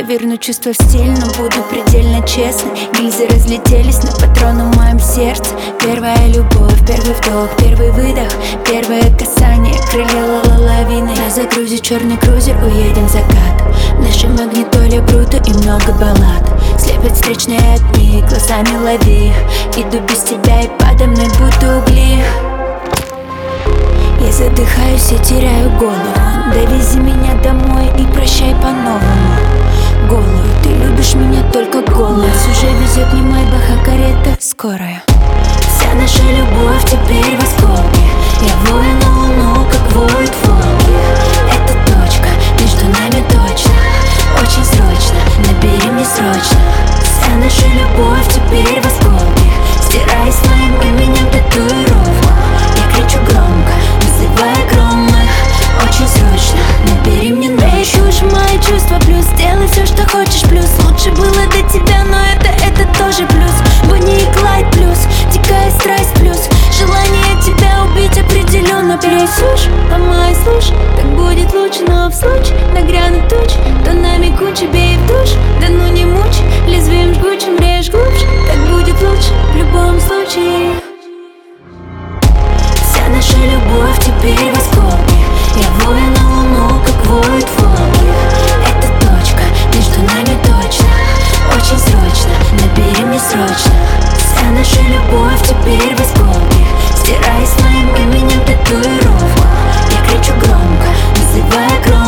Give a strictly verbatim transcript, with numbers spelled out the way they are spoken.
верну чувства в стиль, но буду предельно честной. Гильзы разлетелись на патроны в моем сердце. Первая любовь, первый вдох, первый выдох, первое касание, крылья лавины. На загрузе черный крузер, уедем в закат. В нашей магнитоле бруто и много баллад. Слепят встречные огни, глазами лови. Иду без тебя и подо мной будто угли. Я задыхаюсь и теряю голову. Довези меня домой и прощай по-новому. Голую, ты любишь меня только голую. Нас уже везет не майбах, а карета скорая. Вся наша любовь теперь в осколке. Я вою на луну, как воют волки. Это точка, между нами точно. Очень срочно, набери мне срочно. Вся наша любовь теперь в осколке. Стирай с моим именем татуировку. Я кричу громко, вызывая громы. Очень срочно, набери мне ночь. Чушь мои чувства плюс. Делай все, что хочешь плюс. Лучше было до тебя, но это, это тоже плюс. Бонни и Клайд плюс. Дикая страсть плюс. Желание тебя убить определенно плюс. Слушь, ломай, слушь, так будет лучше. Но в случае нагрянут тучи, то нами куча, бей в душ. Да ну не мучь, лезвием жгучим режь глубже. Так будет лучше в любом случае. Вся наша любовь теперь в осколке. Я вою на луну, как воют волки. Это точка, между нами точно. Очень срочно, набери мне срочно. Вся наша любовь теперь в осколке. Стирай с моим именем татуировку. Я кричу громко, вызывая громко.